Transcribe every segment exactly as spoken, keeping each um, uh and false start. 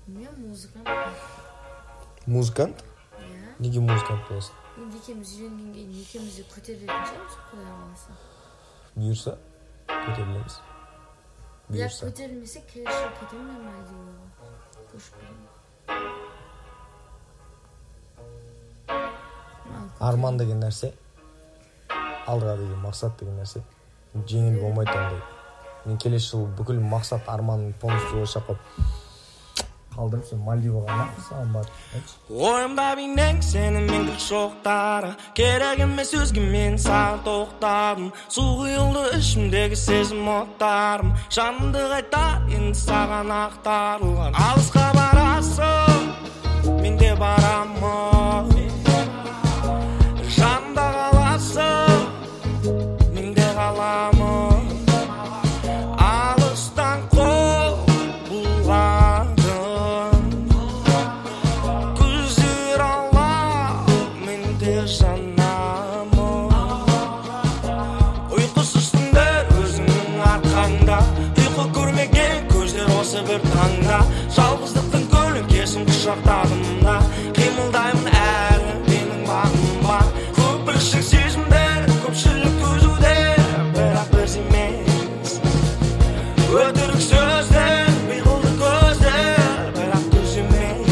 Мен музыкант. Музыкант? Иә. Неге музыкант боласың? Енді екеуміз үйленген кейін екеумізді көтеретін шығармыз, Құдай қаласа. Бұйырса, көтерілеміз. Бірақ көтерілмесе келешек кетемін мен Мальдиваға. Көшіп кетемін. Арман деген нәрсе, алға деген мақсат деген нәрсе жеңіл болмайды ондай. Мен келесі жыл бүкіл мақсат арманын полностью жасап қалдым, сен Мальдиваға нақы саған бар. Ойымда бейнең сенің мен гүл шоқтары, керек емес өзге мен саған тоқтадым. Су құйылды ішімдегі сезім оттарым, жанымды қайта енді саған ақтарылған. Алысқа барасың, мен де барамын, жанымда қаласың, мен де қаламын. Алыстан қол бұлғадым, көздер ала, мен де жанамын. Ұйқысыз түндер өзіңнің арқаңда, ұйқы көрмеген көздер осы бір таңда. Жалғыздықтың көлеңкесін құшақтадым да, қимылдаймын әлі менің бағым бар. Көпіршік сезімдер, көпшілік төзуде, бірақ біз емес. Өтірік сөздер, бейғылды көздер, бірақ төз емес.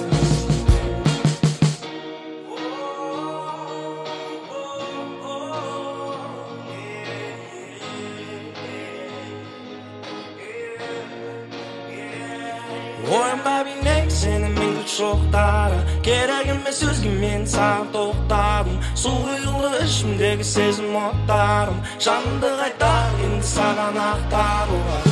Ойымда бейнең сенің мен гүл шоқтары, керек емес өзге мен саған тоқтадым. Су құйылды ішімдегі сезім оттарым, жанымды қайта енді саған ақтарылған.